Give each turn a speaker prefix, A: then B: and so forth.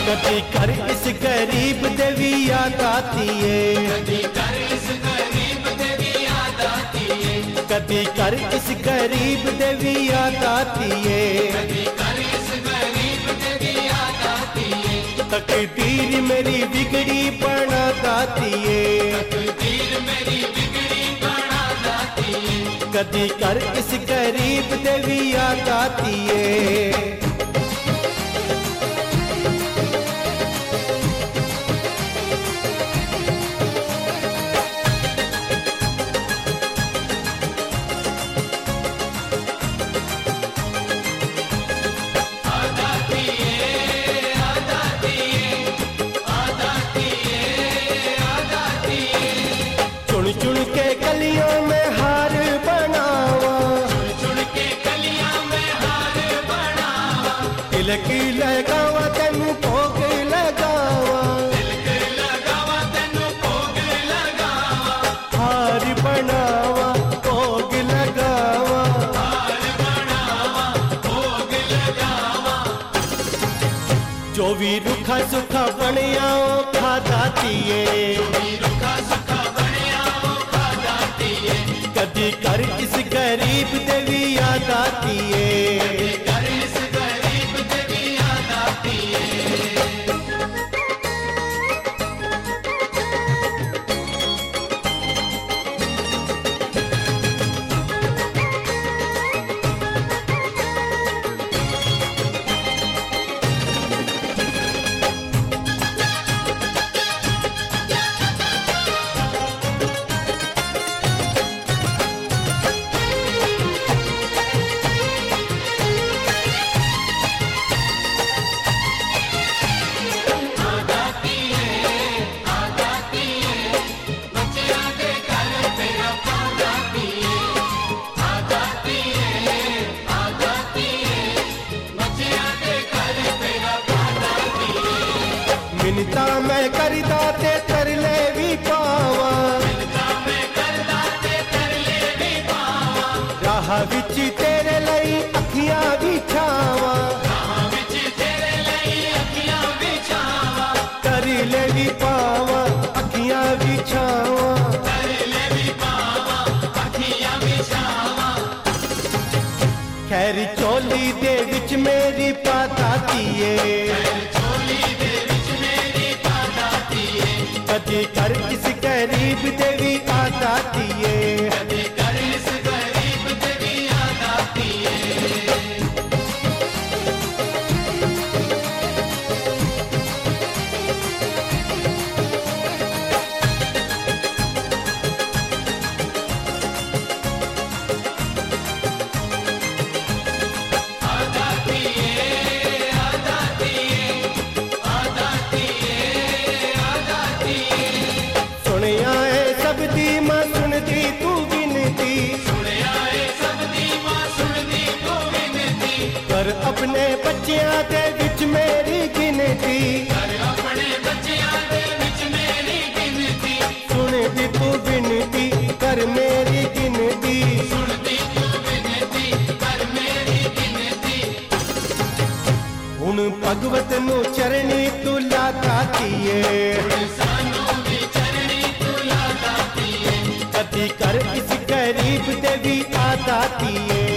A: कदी कर इस गरीब देवी याद आती है,
B: कदी कर इस गरीब देवी याद आती है,
A: कदी कर इस गरीब देवी याद आती है,
B: कदी कर इस गरीब देवी याद आती है।
A: तकदीर मेरी बिगड़ी बना दाती है,
B: तकदीर मेरी बिगड़ी बना दाती है।
A: कदी कर इस गरीब देवी याद आती है। चुन के गलियों में हार बनावा,
B: चुन के गलियां में हार बनावा,
A: तिलक लगावा तेनू भोग लगावा,
B: तिलक लगावा तेनू भोग लगावा,
A: हार बनावा भोग लगावा,
B: हार बनावा भोग लगावा।
A: जो भी रुखा सुखा बनिया खा दाती है,
B: रुखा सुखा बनिया वो खा जाती है।
A: कदी कर इस गरीब देवी याद आती है।
B: कदी कर इस गरीब देवी याद आती है।
A: मिन्नता मैं करदा ते तरले भी पावा, राह विच तेरे लई अखियां बिछावा, तरले भी पावा अखियां बिछावा, खैर चोली दे विच मेरी पात आती है। कदी कर इस गरीब देवी याद आती है।
B: कदी कर इस गरीब देवी याद आती है।
A: सुनिया है सब दी मां सुनदी तू गिनती,
B: सुनिया है सब दी मां सुनदी तू विनती,
A: कर अपने बच्चियां दे विच मेरी गिनती,
B: कर अपने बच्चियां दे विच मेरी गिनती,
A: सुनदी तू विनती कर मेरी गिनती,
B: सुनदी तू विनती कर मेरी गिनती।
A: हुण भगवत नू चरणी तू लाती है।
B: सानू भी चरणी तू याद आती है।
A: कदी कर इस गरीब देवी याद आती है।